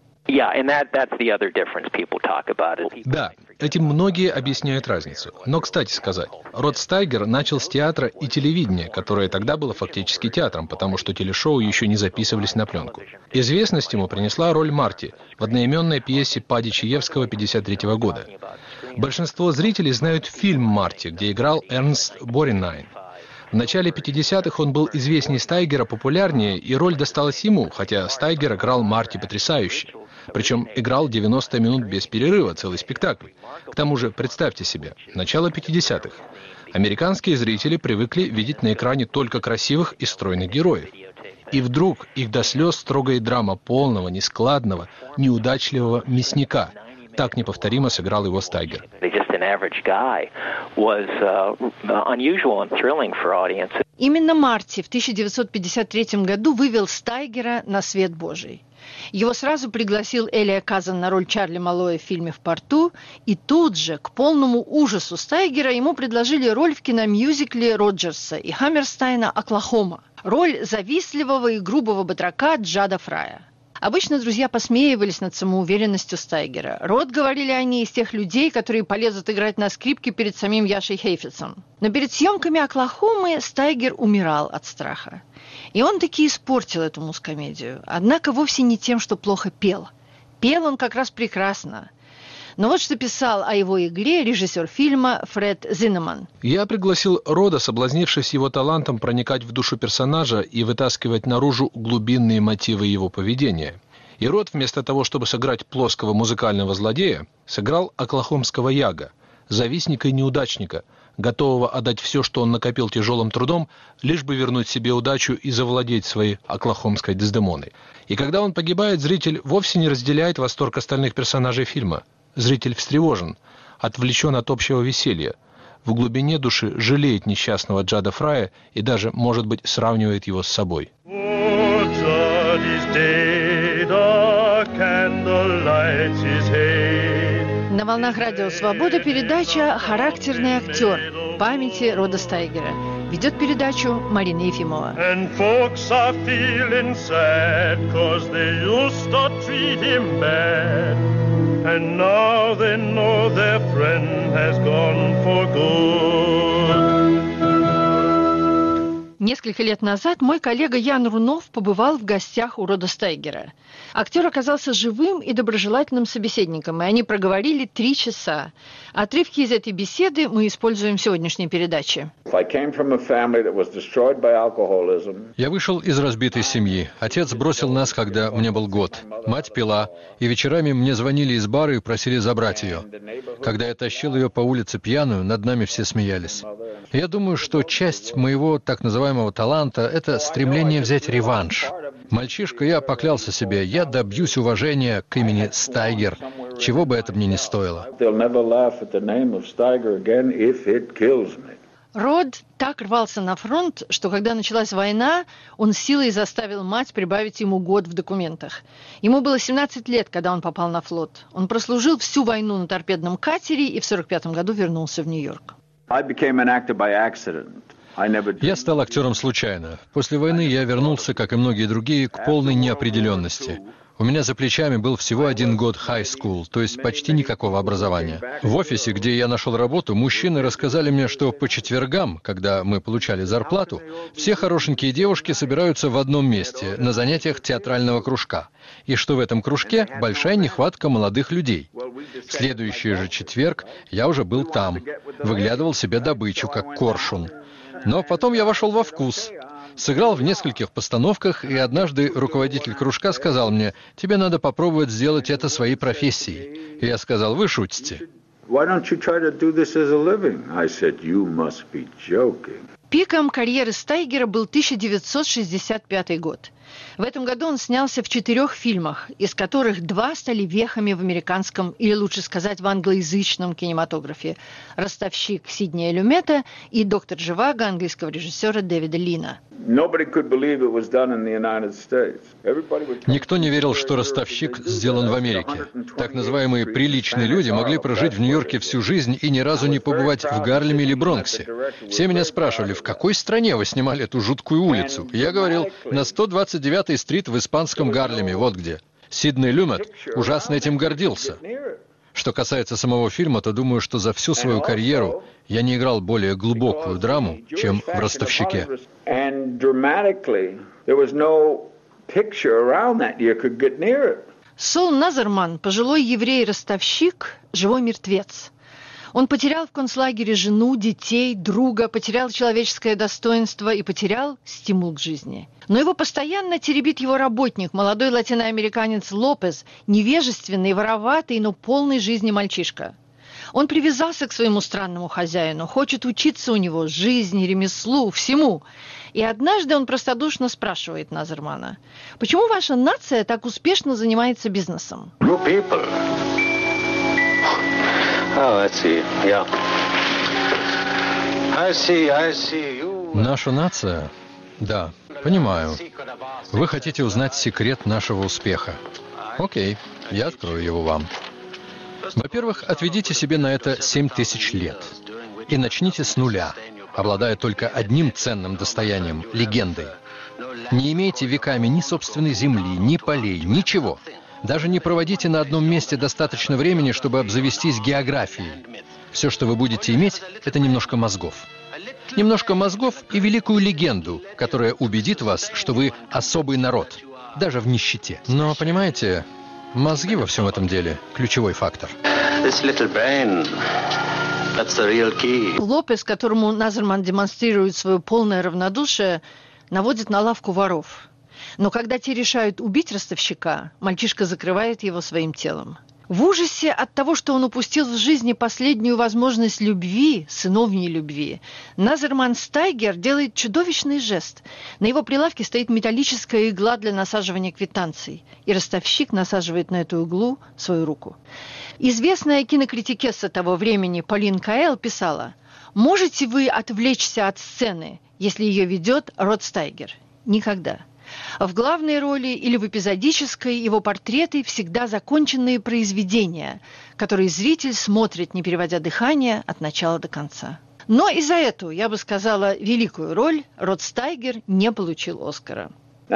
Да, этим многие объясняют разницу. Но, кстати сказать, Род Стайгер начал с театра и телевидения, которое тогда было фактически театром, потому что телешоу еще не записывались на пленку. Известность ему принесла роль Марти в одноименной пьесе Пади Чаевского пятьдесят третьего года. Большинство зрителей знают фильм «Марти», где играл Эрнст Боринайн. В начале пятидесятых он был известнее Стайгера, популярнее, и роль досталась ему, хотя Стайгер играл Марти потрясающе. Причем играл девяносто минут без перерыва, целый спектакль. К тому же, представьте себе, начало пятидесятых. Американские зрители привыкли видеть на экране только красивых и стройных героев. И вдруг их до слез трогает драма полного, нескладного, неудачливого мясника. Так неповторимо сыграл его Стайгер. Именно Марти в тысяча девятьсот пятьдесят третьем году вывел Стайгера на свет Божий. Его сразу пригласил Элиа Казан на роль Чарли Маллоя в фильме «В порту», и тут же, к полному ужасу Стайгера, ему предложили роль в киномюзикле Роджерса и Хаммерстайна «Оклахома», роль завистливого и грубого батрака Джада Фрая. Обычно друзья посмеивались над самоуверенностью Стайгера. Род, говорили они, из тех людей, которые полезут играть на скрипке перед самим Яшей Хейфицем. Но перед съемками «Оклахомы» Стайгер умирал от страха. И он таки испортил эту мускомедию. Однако вовсе не тем, что плохо пел. Пел он как раз прекрасно. Но вот что писал о его игре режиссер фильма Фред Зиннеман. Я пригласил Рода, соблазнившись его талантом проникать в душу персонажа и вытаскивать наружу глубинные мотивы его поведения. И Род, вместо того, чтобы сыграть плоского музыкального злодея, сыграл оклахомского яга, завистника и неудачника, готового отдать все, что он накопил тяжелым трудом, лишь бы вернуть себе удачу и завладеть своей оклахомской Дездемоной. И когда он погибает, зритель вовсе не разделяет восторг остальных персонажей фильма. Зритель встревожен, отвлечен от общего веселья. В глубине души жалеет несчастного Джада Фрая и даже, может быть, сравнивает его с собой. На волнах радио «Свобода» передача «Характерный актер» памяти Рода Стайгера. Ведет передачу Марина Ефимова. And now they know their friend has gone for good. Несколько лет назад мой коллега Ян Рунов побывал в гостях у Рода Стайгера. Актер оказался живым и доброжелательным собеседником, и они проговорили три часа. Отрывки из этой беседы мы используем в сегодняшней передаче. Я вышел из разбитой семьи. Отец бросил нас, когда мне был год. Мать пила, и вечерами мне звонили из бара и просили забрать ее. Когда я тащил ее по улице пьяную, над нами все смеялись. Я думаю, что часть моего так называемого таланта – это стремление взять реванш. Мальчишка, я поклялся себе, я добьюсь уважения к имени Стайгер, чего бы это мне ни стоило. Род так рвался на фронт, что когда началась война, он силой заставил мать прибавить ему год в документах. Ему было семнадцать лет, когда он попал на флот. Он прослужил всю войну на торпедном катере и в сорок пятом году вернулся в Нью-Йорк. Я стал актером случайно. После войны я вернулся, как и многие другие, к полной неопределенности. У меня за плечами был всего один год high school, то есть почти никакого образования. В офисе, где я нашел работу, мужчины рассказали мне, что по четвергам, когда мы получали зарплату, все хорошенькие девушки собираются в одном месте, на занятиях театрального кружка, и что в этом кружке большая нехватка молодых людей. В следующий же четверг я уже был там, выглядывал себе добычу, как коршун. Но потом я вошел во вкус. Сыграл в нескольких постановках, и однажды руководитель кружка сказал мне: «Тебе надо попробовать сделать это своей профессией». И я сказал: «Вы шутите». Пиком карьеры Стайгера был тысяча девятьсот шестьдесят пятый год. В этом году он снялся в четырех фильмах, из которых два стали вехами в американском, или лучше сказать, в англоязычном кинематографе: «Ростовщик» Сиднея Люмета и «Доктор Живаго» английского режиссера Дэвида Лина. Никто не верил, что «Ростовщик» сделан в Америке. Так называемые приличные люди могли прожить в Нью-Йорке всю жизнь и ни разу не побывать в Гарлеме или Бронксе. Все меня спрашивали: в какой стране вы снимали эту жуткую улицу? Я говорил: на сто двадцать девятой стрит в испанском Гарлеме, вот где. Сидней Люмет ужасно этим гордился. Что касается самого фильма, то думаю, что за всю свою карьеру я не играл более глубокую драму, чем в «Ростовщике». Сол Назерман, пожилой еврей-ростовщик, живой мертвец. Он потерял в концлагере жену, детей, друга, потерял человеческое достоинство и потерял стимул к жизни. Но его постоянно теребит его работник, молодой латиноамериканец Лопес, невежественный, вороватый, но полный жизни мальчишка. Он привязался к своему странному хозяину, хочет учиться у него жизни, ремеслу, всему. И однажды он простодушно спрашивает Назермана: «Почему ваша нация так успешно занимается бизнесом?» Oh, I see. Yeah. I see, I see. You... Наша нация? Да, понимаю. Вы хотите узнать секрет нашего успеха. Окей, я открою его вам. Во-первых, отведите себе на это семь тысяч лет. И начните с нуля, обладая только одним ценным достоянием – легендой. Не имейте веками ни собственной земли, ни полей, ничего. Даже не проводите на одном месте достаточно времени, чтобы обзавестись географией. Все, что вы будете иметь, это немножко мозгов. Немножко мозгов и великую легенду, которая убедит вас, что вы особый народ, даже в нищете. Но, понимаете, мозги во всем этом деле – ключевой фактор. Лопес, которому Назерман демонстрирует свое полное равнодушие, наводит на лавку воров. Но когда те решают убить ростовщика, мальчишка закрывает его своим телом. В ужасе от того, что он упустил в жизни последнюю возможность любви, сыновней любви, Назерман Стайгер делает чудовищный жест. На его прилавке стоит металлическая игла для насаживания квитанций, и ростовщик насаживает на эту иглу свою руку. Известная кинокритикесса того времени Полин Каэл писала: «Можете вы отвлечься от сцены, если ее ведет Род Стайгер? Никогда». В главной роли или в эпизодической его портреты всегда законченные произведения, которые зритель смотрит, не переводя дыхание, от начала до конца. Но и за эту, я бы сказала, великую роль Род Стайгер не получил Оскара. Я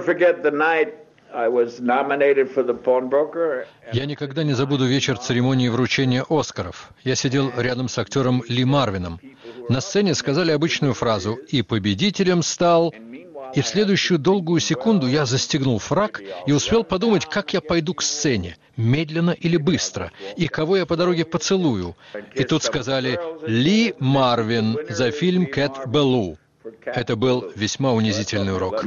никогда не забуду вечер церемонии вручения Оскаров. Я сидел рядом с актером Ли Марвином. На сцене сказали обычную фразу «И победителем стал...» И в следующую долгую секунду я застегнул фрак и успел подумать, как я пойду к сцене, медленно или быстро, и кого я по дороге поцелую. И тут сказали «Ли Марвин» за фильм «Кэт Беллу». Это был весьма унизительный урок.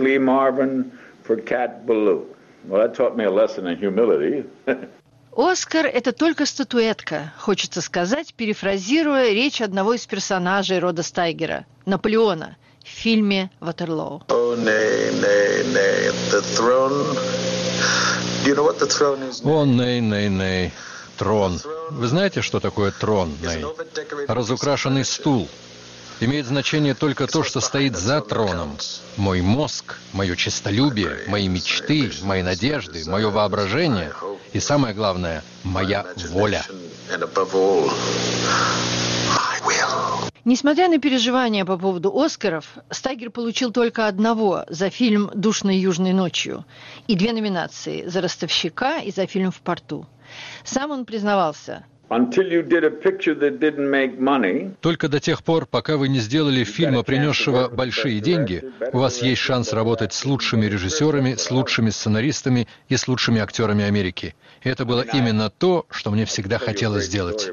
Оскар – это только статуэтка, хочется сказать, перефразируя речь одного из персонажей Рода Стайгера – Наполеона – в фильме «Ватерлоо». О, ней, ней, ней. Трон. Вы знаете, что такое трон, ней? Разукрашенный стул. Имеет значение только то, что стоит за троном. Мой мозг, мое честолюбие, мои мечты, мои надежды, мое воображение и, самое главное, моя воля. Несмотря на переживания по поводу Оскаров, Стайгер получил только одного за фильм «Душной южной ночью» и две номинации за «Ростовщика» и за фильм «В порту». Сам он признавался: только до тех пор, пока вы не сделали фильма, принесшего большие деньги, у вас есть шанс работать с лучшими режиссерами, с лучшими сценаристами и с лучшими актерами Америки. И это было именно то, что мне всегда хотелось сделать.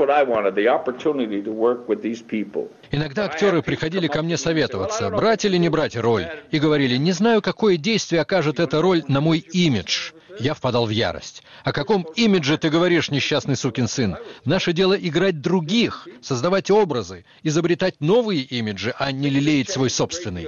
Иногда актеры приходили ко мне советоваться, брать или не брать роль, и говорили, не знаю, какое действие окажет эта роль на мой имидж. Я впадал в ярость. О каком имидже ты говоришь, несчастный сукин сын? Наше дело играть других, создавать образы, изобретать новые имиджи, а не лелеять свой собственный.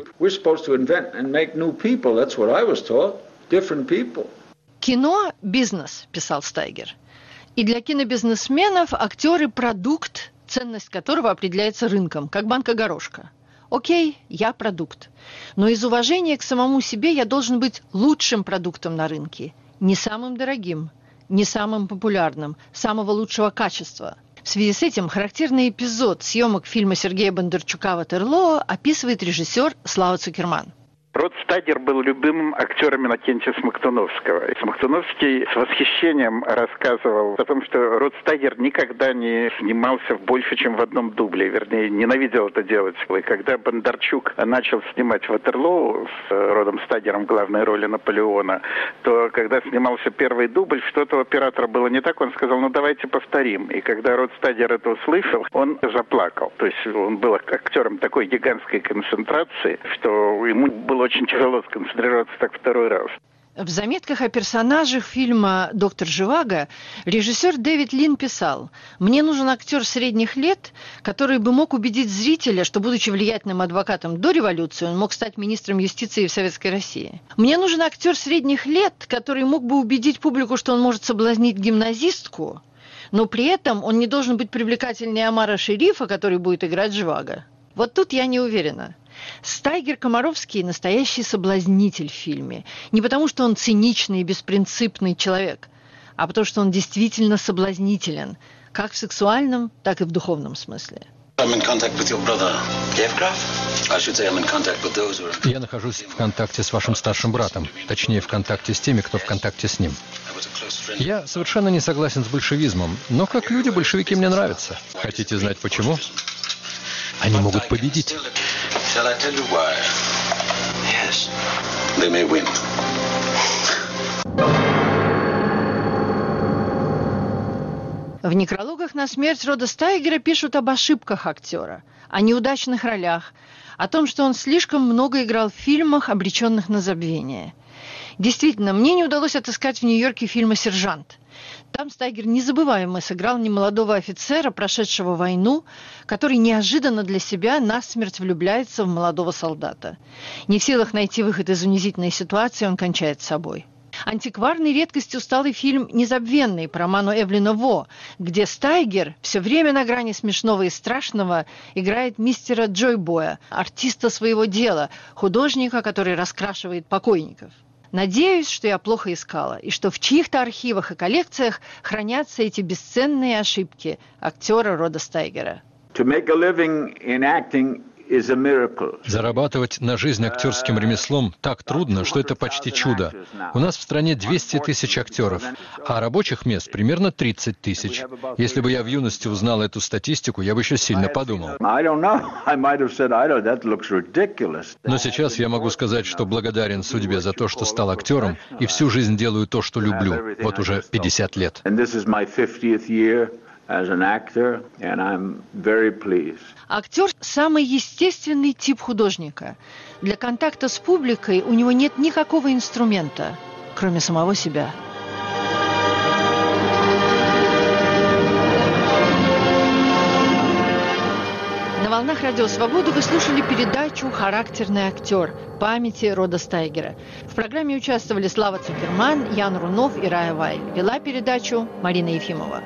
Кино – бизнес, писал Стайгер. И для кинобизнесменов актеры – продукт, ценность которого определяется рынком, как банка горошка. Окей, я продукт. Но из уважения к самому себе я должен быть лучшим продуктом на рынке. Не самым дорогим, не самым популярным, самого лучшего качества. В связи с этим характерный эпизод съемок фильма Сергея Бондарчука «Ватерлоо» описывает режиссер Слава Цукерман. Род Стайгер был любимым актером Иннокентия Смоктуновского. Смоктуновский с восхищением рассказывал о том, что Род Стайгер никогда не снимался больше, чем в одном дубле. Вернее, ненавидел это делать. И когда Бондарчук начал снимать «Ватерлоо» с Родом Стайгером в главной роли Наполеона, то когда снимался первый дубль, что-то у оператора было не так. Он сказал, ну давайте повторим. И когда Род Стайгер это услышал, он заплакал. То есть он был актером такой гигантской концентрации, что ему было очень тяжело сконцентрироваться так второй раз. В заметках о персонажах фильма «Доктор Живаго» режиссер Дэвид Лин писал: «Мне нужен актер средних лет, который бы мог убедить зрителя, что, будучи влиятельным адвокатом до революции, он мог стать министром юстиции в Советской России. Мне нужен актер средних лет, который мог бы убедить публику, что он может соблазнить гимназистку, но при этом он не должен быть привлекательнее Омара Шерифа, который будет играть Живаго». Вот тут я не уверена. Стайгер-Комаровский – настоящий соблазнитель в фильме. Не потому, что он циничный и беспринципный человек, а потому, что он действительно соблазнителен, как в сексуальном, так и в духовном смысле. Я нахожусь в контакте с вашим старшим братом, точнее, в контакте с теми, кто в контакте с ним. Я совершенно не согласен с большевизмом, но как люди большевики мне нравятся. Хотите знать почему? Они могут победить. В некрологах на смерть Рода Стайгера пишут об ошибках актера, о неудачных ролях, о том, что он слишком много играл в фильмах, обреченных на забвение. Действительно, мне не удалось отыскать в Нью-Йорке фильма «Сержант». Там Стайгер незабываемо сыграл немолодого офицера, прошедшего войну, который неожиданно для себя насмерть влюбляется в молодого солдата. Не в силах найти выход из унизительной ситуации, он кончает с собой. Антикварной редкостью стал и фильм «Незабвенный» по роману Эвлина Во, где Стайгер все время на грани смешного и страшного играет мистера Джойбоя, артиста своего дела, художника, который раскрашивает покойников. Надеюсь, что я плохо искала, и что в чьих-то архивах и коллекциях хранятся эти бесценные ошибки актера Рода Стайгера. Зарабатывать на жизнь актерским ремеслом так трудно, что это почти чудо. У нас в стране двести тысяч актеров, а рабочих мест примерно тридцать тысяч. Если бы я в юности узнал эту статистику, я бы еще сильно подумал. Но сейчас я могу сказать, что благодарен судьбе за то, что стал актером, и всю жизнь делаю то, что люблю. Вот уже пятьдесят лет. Актер – самый естественный тип художника. Для контакта с публикой у него нет никакого инструмента, кроме самого себя. На волнах Радио Свобода вы слушали передачу «Характерный актер. Памяти Рода Стайгера». В программе участвовали Слава Цукерман, Ян Рунов и Рая Вайль. Вела передачу Марина Ефимова.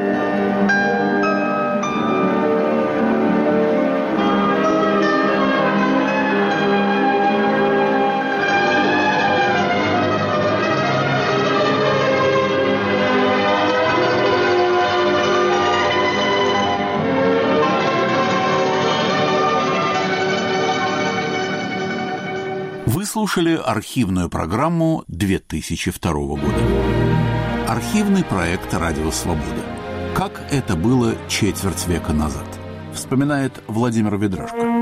Вы слушали архивную программу две тысячи второго года. Архивный проект «Радио Свобода». Как это было четверть века назад, вспоминает Владимир Ведрашко.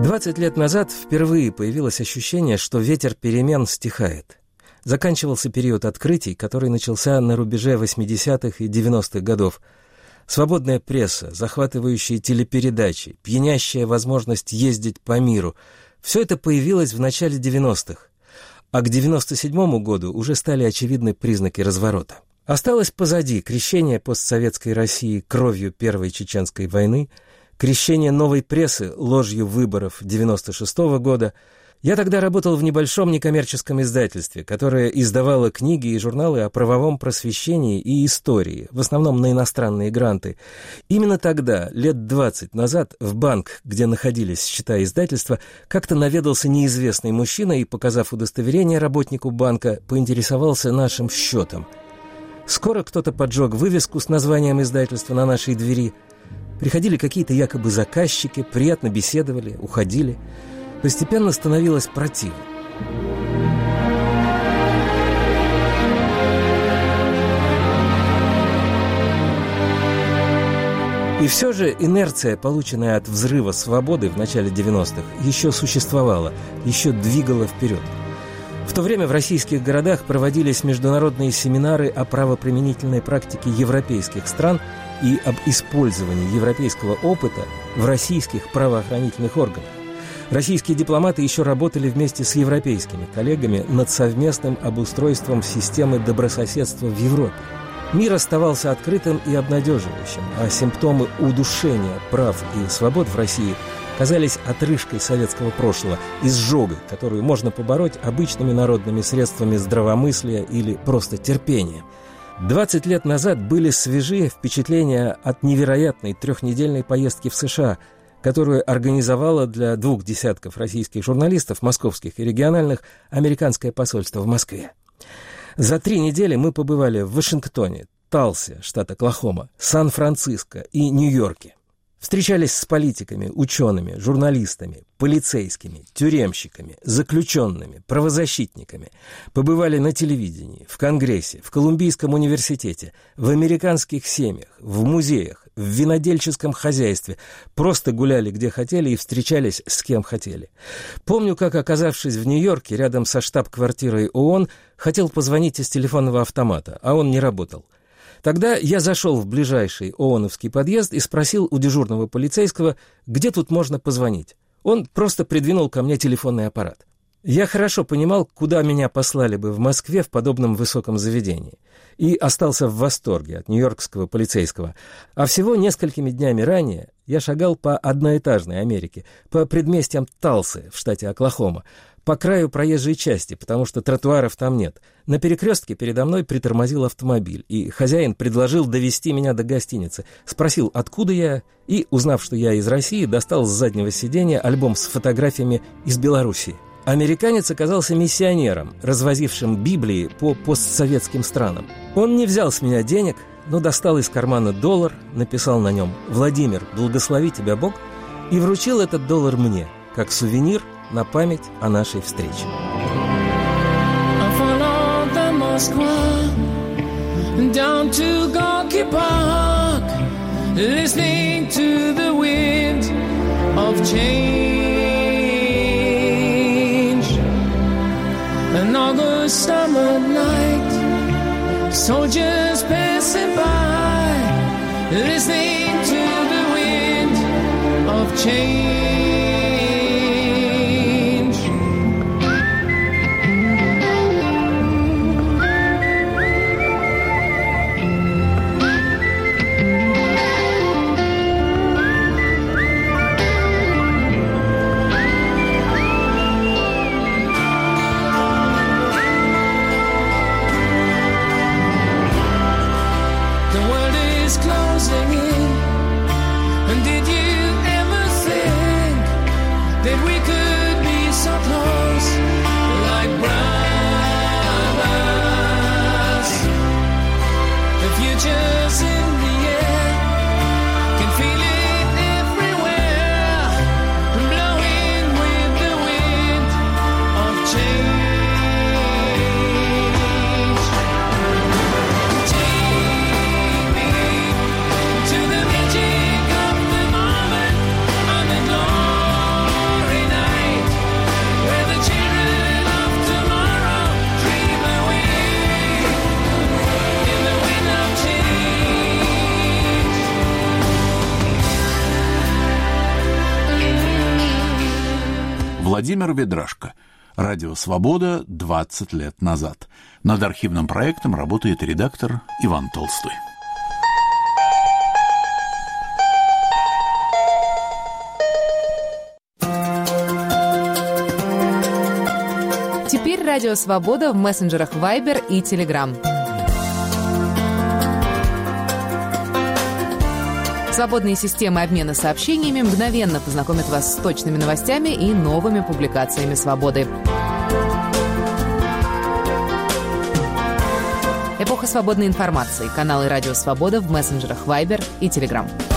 двадцать лет назад впервые появилось ощущение, что ветер перемен стихает. Заканчивался период открытий, который начался на рубеже восьмидесятых и девяностых годов. Свободная пресса, захватывающие телепередачи, пьянящая возможность ездить по миру — все это появилось в начале девяностых. А к девяносто седьмому году уже стали очевидны признаки разворота. Осталось позади крещение постсоветской России кровью Первой Чеченской войны, крещение новой прессы ложью выборов девяносто шестого года. Я тогда работал в небольшом некоммерческом издательстве, которое издавало книги и журналы о правовом просвещении и истории, в основном на иностранные гранты. Именно тогда, лет двадцать назад, в банк, где находились счета издательства, как-то наведался неизвестный мужчина и, показав удостоверение работнику банка, поинтересовался нашим счетом. Скоро кто-то поджег вывеску с названием издательства на нашей двери. Приходили какие-то якобы заказчики, приятно беседовали, уходили. Постепенно становилось противно. И все же инерция, полученная от взрыва свободы в начале девяностых, еще существовала, еще двигала вперед. В то время в российских городах проводились международные семинары о правоприменительной практике европейских стран и об использовании европейского опыта в российских правоохранительных органах. Российские дипломаты еще работали вместе с европейскими коллегами над совместным обустройством системы добрососедства в Европе. Мир оставался открытым и обнадеживающим, а симптомы удушения прав и свобод в России казались отрыжкой советского прошлого, изжогой, которую можно побороть обычными народными средствами здравомыслия или просто терпения. двадцать лет назад были свежие впечатления от невероятной трехнедельной поездки в США, которую организовало для двух десятков российских журналистов, московских и региональных, американское посольство в Москве. За три недели мы побывали в Вашингтоне, Талсе, штат Оклахома, Сан-Франциско и Нью-Йорке. Встречались с политиками, учеными, журналистами, полицейскими, тюремщиками, заключенными, правозащитниками. Побывали на телевидении, в Конгрессе, в Колумбийском университете, в американских семьях, в музеях, в винодельческом хозяйстве. Просто гуляли где хотели и встречались с кем хотели. Помню, как, оказавшись в Нью-Йорке, рядом со штаб-квартирой ООН, хотел позвонить из телефонного автомата, а он не работал. Тогда я зашел в ближайший ООНовский подъезд и спросил у дежурного полицейского, где тут можно позвонить. Он просто придвинул ко мне телефонный аппарат. Я хорошо понимал, куда меня послали бы в Москве в подобном высоком заведении, и остался в восторге от нью-йоркского полицейского. А всего несколькими днями ранее я шагал по одноэтажной Америке, по предместьям Талсы в штате Оклахома, по краю проезжей части, потому что тротуаров там нет. На перекрестке передо мной притормозил автомобиль, и хозяин предложил довезти меня до гостиницы. Спросил, откуда я, и, узнав, что я из России, достал с заднего сиденья альбом с фотографиями из Белоруссии. Американец оказался миссионером, развозившим Библии по постсоветским странам. Он не взял с меня денег, но достал из кармана доллар, написал на нем «Владимир, благослови тебя Бог», и вручил этот доллар мне, как сувенир на память о нашей встрече. Down to Gorky Park, listening to the wind of change. An August summer night, soldiers passing by, listening to the wind of change. Glory Владимир Ведрашко. Радио «Свобода» двадцать лет назад. Над архивным проектом работает редактор Иван Толстой. Теперь Радио «Свобода» в мессенджерах Viber и Telegram. Свободные системы обмена сообщениями мгновенно познакомят вас с точными новостями и новыми публикациями «Свободы». Эпоха свободной информации. Каналы «Радио Свобода» в мессенджерах Viber и Telegram.